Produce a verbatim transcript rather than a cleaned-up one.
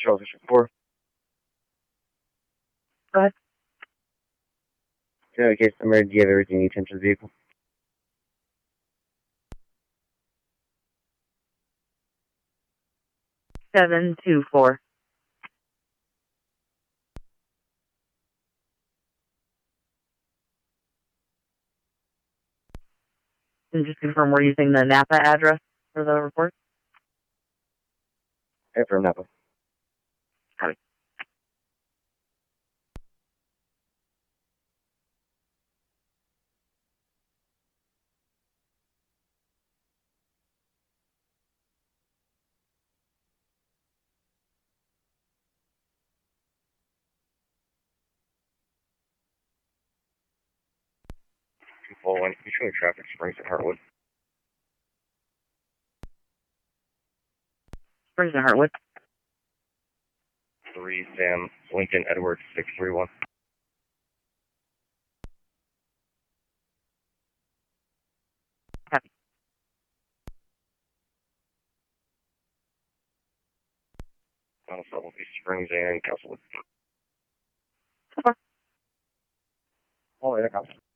Charles District four. Go ahead. So, in case of emergency, do you have everything you need to enter the vehicle? Seven two four. And just confirm we're using the Napa address for the report. Yeah, from Napa. Copy. two four one, you showing traffic Springs at Hartwood. Springs and Hartwood. three Sam Lincoln Edwards six three one. Copy. Donald Southern Springs and Castlewood. So far. Oh, yeah, Castlewood.